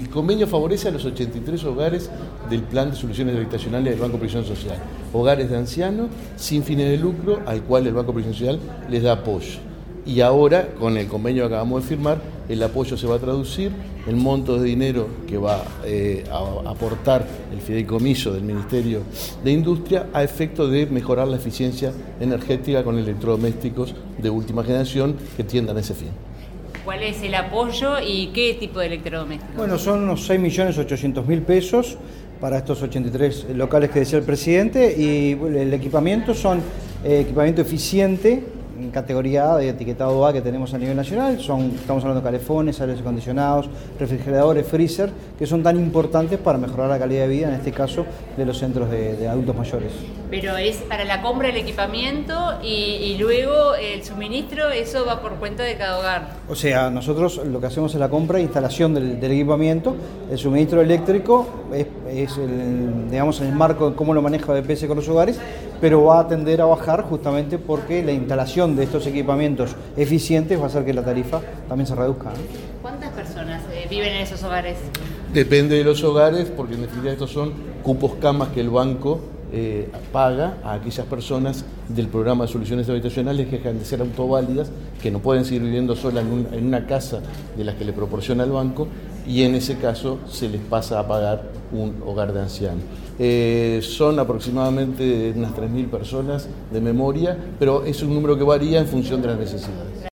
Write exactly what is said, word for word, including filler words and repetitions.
convenio favorece a los ochenta y tres hogares del Plan de Soluciones Habitacionales del Banco de Previsión Social, hogares de ancianos sin fines de lucro al cual el Banco de Previsión Social les da apoyo. Y ahora, con el convenio que acabamos de firmar, el apoyo se va a traducir, el monto de dinero que va eh, a aportar el fideicomiso del Ministerio de Industria a efecto de mejorar la eficiencia energética con electrodomésticos de última generación que tiendan a ese fin. ¿Cuál es el apoyo y qué tipo de electrodomésticos? Bueno, son unos seis millones ochocientos mil pesos para estos ochenta y tres locales que decía el presidente, y el equipamiento son eh, equipamiento eficiente en categoría A de etiquetado A que tenemos a nivel nacional. Son, estamos hablando de calefones, aires acondicionados, refrigeradores, freezer, que son tan importantes para mejorar la calidad de vida, en este caso, de los centros de, de adultos mayores. Pero es para la compra del equipamiento y, y luego el suministro, eso va por cuenta de cada hogar. O sea, nosotros lo que hacemos es la compra e instalación del, del equipamiento. El suministro eléctrico es, es el, digamos, en el marco de cómo lo maneja B P S con los hogares, pero va a tender a bajar justamente porque la instalación de estos equipamientos eficientes va a hacer que la tarifa también se reduzca, ¿no? ¿Cuántas personas eh, viven en esos hogares? Depende de los hogares, porque en definitiva estos son cupos camas que el banco eh, paga a aquellas personas del programa de soluciones habitacionales que dejan de ser autoválidas, que no pueden seguir viviendo solas en, un, en una casa de las que le proporciona el banco, y en ese caso se les pasa a pagar un hogar de ancianos. Eh, son aproximadamente unas tres mil personas de memoria, pero es un número que varía en función de las necesidades.